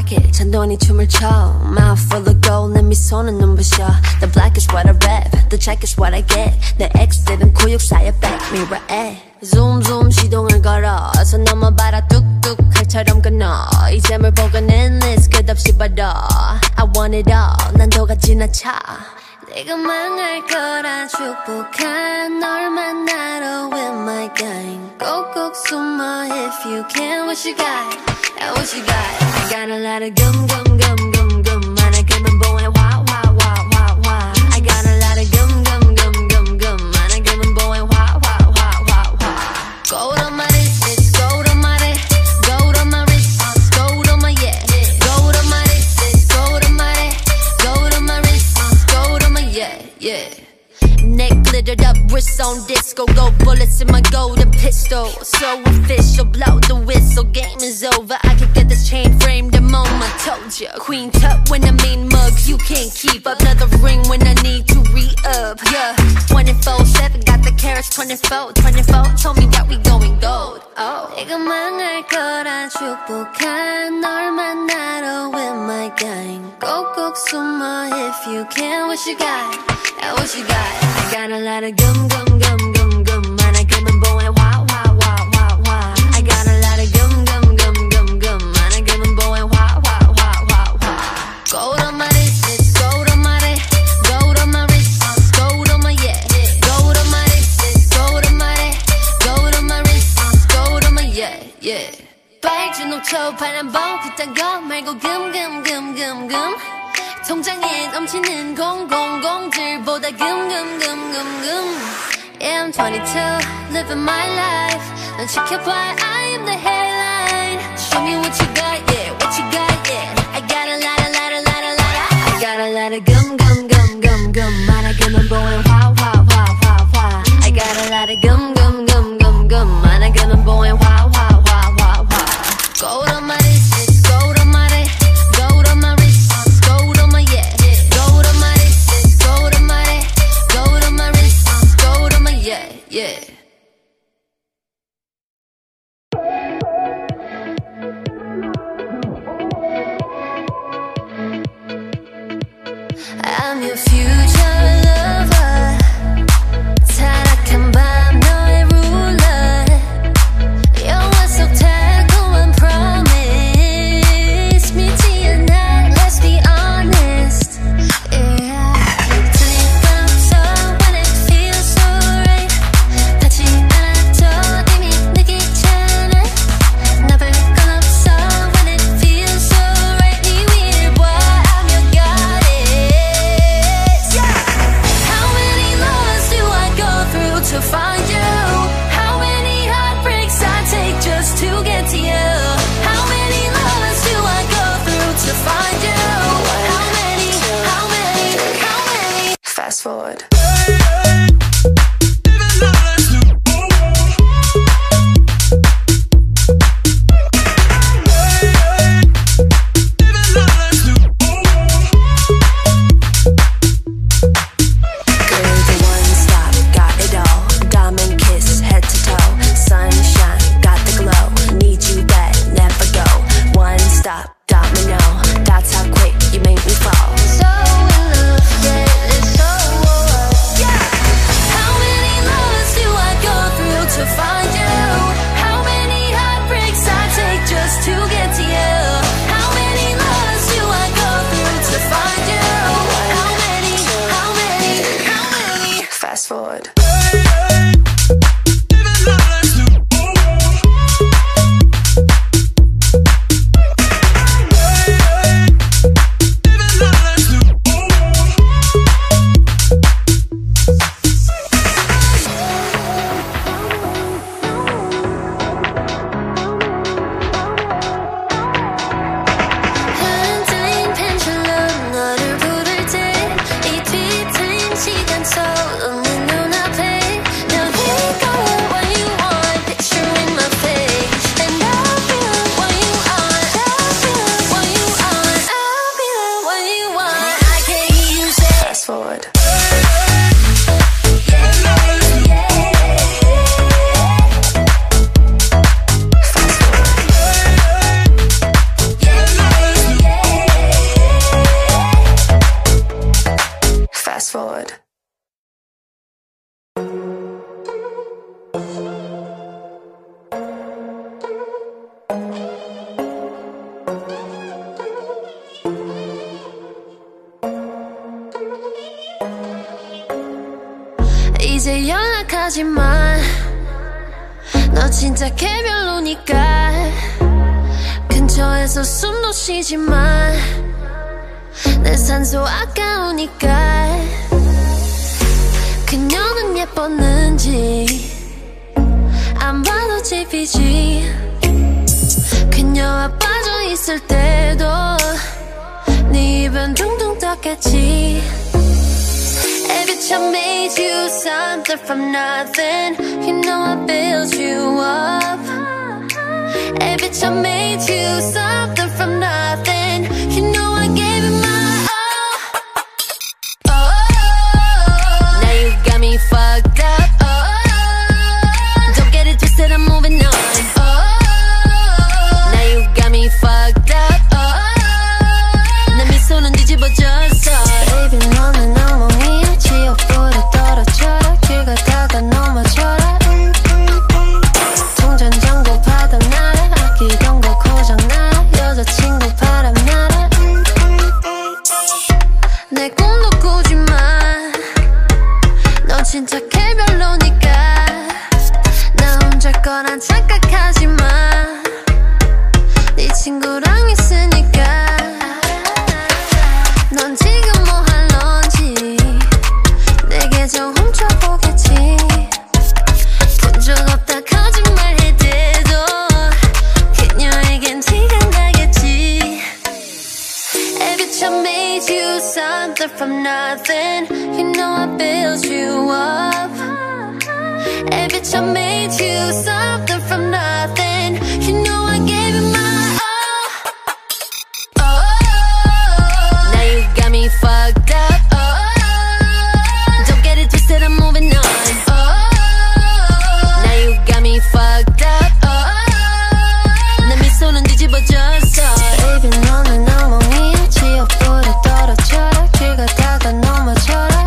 pocket 잔돈이 춤을 춰 Mouth full of gold 내 미소는 눈부셔 The black is what I rap The check is what I get 내 X들은 구육사의 back mirror에 Zoom zoom 시동을 걸어 서 넘어봐라 뚝뚝 칼처럼 끊어 이 잼을 보고는 list 끝없이 벌어 I want it all 난도가 지나쳐 네가 망할 거라 축복한 널 만나러 with my gang 꼭꼭 숨어 if you can what you got what you got I got a lot of gum gum gum gum gum 하나금은 보에 화 화 화 화 화 I got a lot of gum gum gum gum gum 하나금은 보에 화 화 화 화 화 Gold on my wrist it's gold on my wrist gold on my wrist it's gold on my yeah gold on my wrist it's gold on my wrist gold on my wrist it's gold on my yeah neck glittered up, wrist on disco gold bullets in my golden pistol so official, blow the whistle game is over, I could get this chain framed in MoMA told ya, queen tut when I mean mugs you can't keep up, another ring when I need to re-up yeah, 24/7 got the carats 24 told me that we going gold oh. 네가 망할 거라 축복한 널 만나러 with my gang 꼭꼭 숨어 if you can what you got what you got I got a lot of gum gum gum gum gum 하나금은 보에 화 화 화 화 화 I got a lot of gum gum gum gum gum 하나금은 보에 화 화 화 화 화 Gold on my wrist it's gold on my wrist gold on my wrist it's gold on my yeah gold on my wrist it's gold on my wrist gold on my wrist it's gold on my yeah 빨주 녹초 파란 봉 그딴 거 말고 금 통장에 넘치는 공들보다 Yeah, I'm 22, living my life 난 지켜봐, I am the headline Show me what you got, yeah, what you got, yeah I got a lot I got a lot of gum 하나금은 보에 화 I got a lot of gum 하나금은 보에 화 Gold on my wrist, it's gold on my wrist gold on my wrist, it's gold on my yeah gold on my wrist, it's gold on my wrist gold on my wrist, it's gold on my yeah 생각하지만 너 진짜 개별로니까 근처에서 숨도 쉬지만 내 산소 아까우니까 그녀는 예뻤는지 안 봐도 집이지 그녀와 빠져있을 때도 네 입은 둥둥 떴겠지 Every time I made you something from nothing You know I built you up Every time I made you something from nothing You know I gave you my all oh, now you got me fucked up oh, don't get it twisted, I'm moving on oh, now you got me fucked up oh, 내 미소는 뒤집어졌어 Baby 너는 엉망이야 지옥불에 떨어져라 길 가다가 넘어져라 동전 잔고 바닥나라 아끼던 거 고장나라 여자친구 바람나라 내 꿈도 꾸지마 넌 진짜 개별로니까 나 혼자일 거란 착각하지마 네 친구랑 있으니까 넌 지금 뭐 할런지 내 계정 훔쳐보겠지 본 적 없다 거짓말해대도 그녀에겐 티가 나겠지 Every time I made you something from nothing You know I built you up Every time I made you something from nothing You know I gave you my all oh, now you got me fucked up oh, don't get it twisted, I'm moving on oh, now you got me fucked up oh, 내 미소는 뒤집어졌어 Baby 너는 엉망이야 지옥불에 떨어져라 길 가다가 넘어져라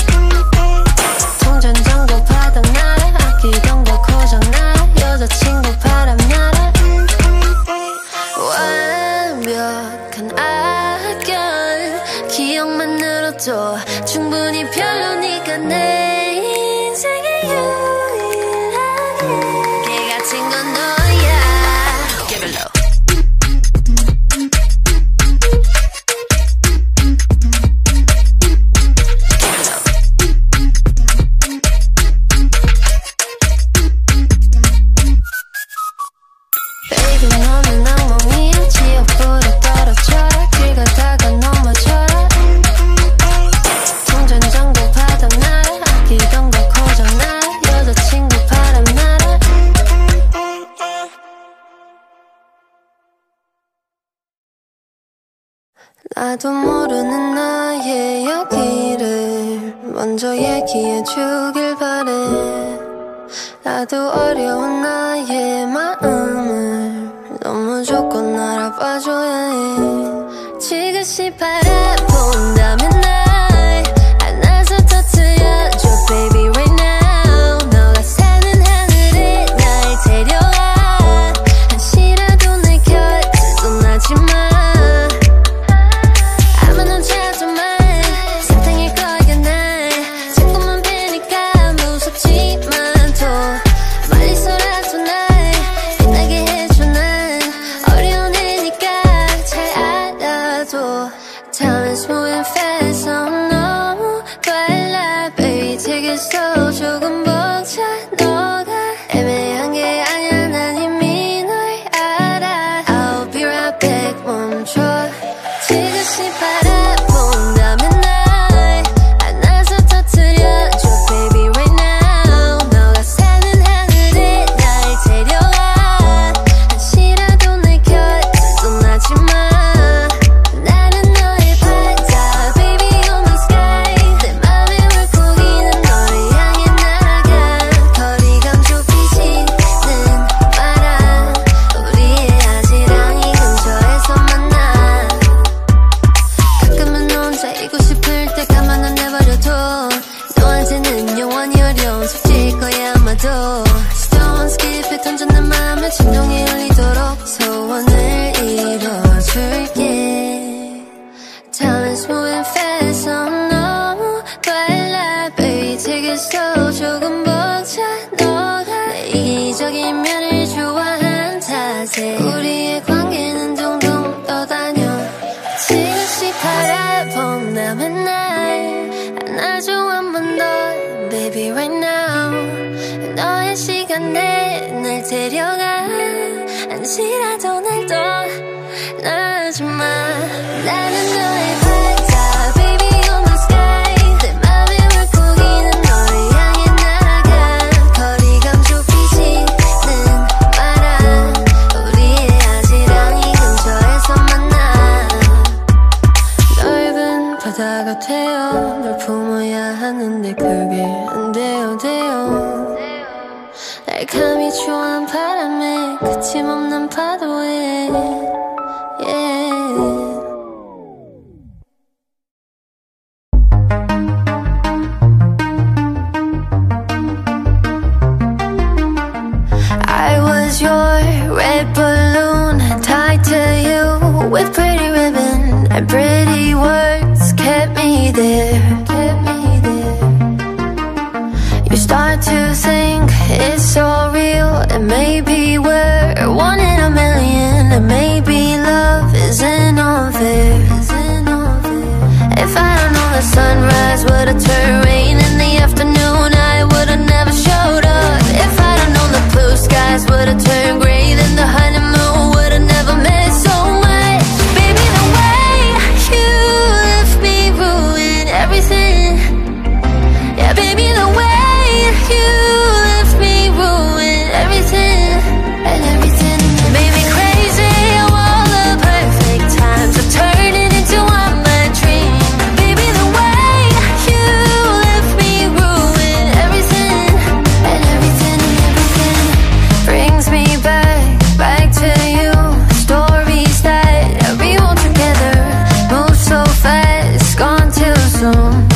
동전 잔고 바닥나라 아끼던 거 고장나라 여자친구 바람나라 완벽한 악연 기억만으로도 충분히 별로니까 내 인생에 유일하게 개 같은 건 너야 개별로 Baby 너는 엉망이야 지옥불에 떨어져라 길 가다가 넘어져라 동전 잔고 바닥나라 아끼던 거 고장나라 여자친구 바람나라 나도 모르는 나의 여기를 먼저 얘기해 주길 바래 나도 어려운 나의 마음을 너무 조건 알아봐줘야 해 지그시 바라본다면 날 안아서 터뜨려줘 baby right now 너가 사는 하늘에 날 데려와 한시라도 내 곁을 떠나지마 아마 넌 찾아만 사탕일 거야 날 자꾸만 뵈니까 무섭지만 또 멀리서라도 날 빛나게 해줘 난 어려운 애니까 잘 알아도 Time is moving fast 너무 빨라 baby take it slow 조금 벅차 너가 애매한 게 아니야 난 이미 널 알아 I'll be right back 멈춰 지그시 바라본다면 날 안아서 터뜨려줘 baby right now 너가 사는 하늘에 날 데려와 한시라도 내 곁을 떠나지마 나는 너의 바다 baby on the sky 내 맘의 물고기는 너를 향해 날아가 거리감 좁히지는 마라 우리의 아지랑이 근처에서 만나 가끔은 혼자 있고 싶을 때 가만 안 내버려둬 너한테는 영원히 어려운 숙제일 거야 아마도 Stone skip에 던져 내 맘에 진동이 울리도록 소원을 이뤄줄게 Time is moving fast 너무 빨라 baby take it slow 조금 더 아직 우리의 관계는 둥둥 떠다녀 지그시 바라본 남은 날 안아줘 한 번 더 baby right now 너의 시간에 날 데려가 한시라도 날 떠나지 마 나는 너의 바다 baby on the sky 내 맘에 물고기는 너를 향해 날아가 거리감 좁히지는 마라 우리의 아지랑이 근처에서 만나 넓은 바다가 되어 널 품어야 하는데 그게 안 돼요 날감이 좋아한 바람에 거침없는 파도에 yeah. I was your red balloon tied to you with pretty ribbon and pretty words kept me there. You start to think it's so real and maybe we're one in a million and maybe love isn't unfair. If I don't know the sunrise would've turned rain in the afternoon I would've never showed up. If I don't know the blue skies would've turned gray then the honeymoon would've never meant so much. Baby the way you left me ruined everything. Yeah baby the way you left me ruined everything and everything made me crazy. All the perfect times are turning into one my dream. Baby the way you left me ruined everything and everything brings me back to you. Stories that we hold together move so fast, gone too soon.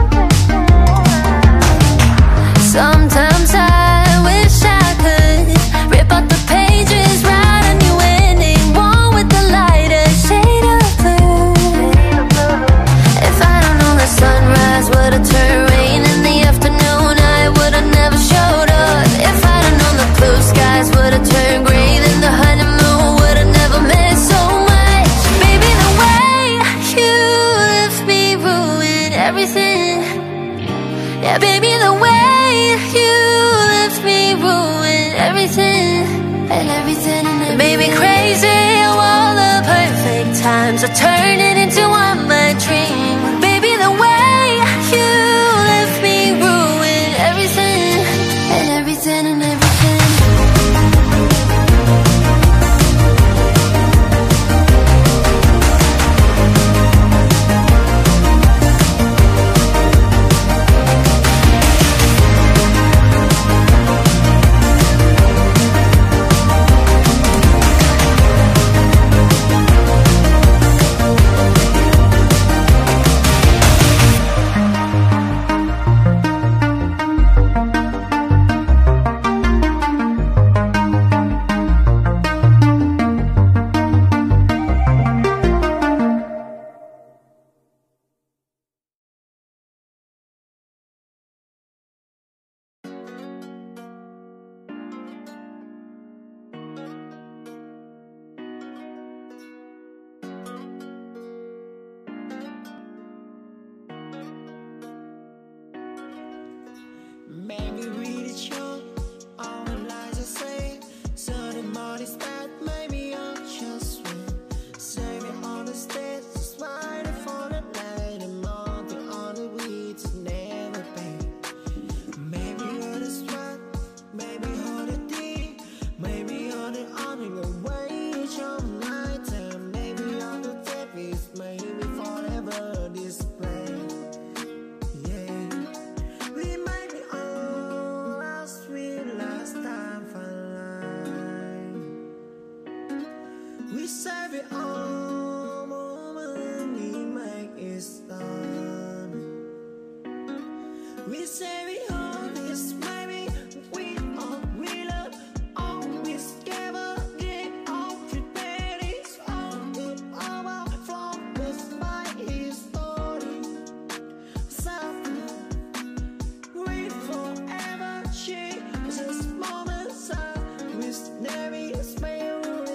Sometimes I wish I could rip out the pages, write a new ending, one with the lighter shade of blue. If I don't know the sunrise would've turned rain in the afternoon I would've never showed up. If I don't know the blue skies would've turned gray then the honeymoon would've never meant so much. Baby the way you left me ruined everything. Yeah baby the way you left me ruined everything and everything made me crazy. All the perfect times are turning into one my dream. Baby the way you left me ruined everything and everything and everything. Maybe read it young, all the lies I say. So the money's that maybe I'm just win. Save it on the stage, just right for the night. And all the other weeds never pay. Maybe you're the sweat, maybe you're the deep, maybe you're the only way your night time. Maybe you're the deepest, maybe forever display. We save it all, moment we make it done. We save it all, this maybe we all we love, always together, get all prepared, it's all good, our flawless by his story. Something we forever share, this moment, we never smell.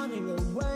running away.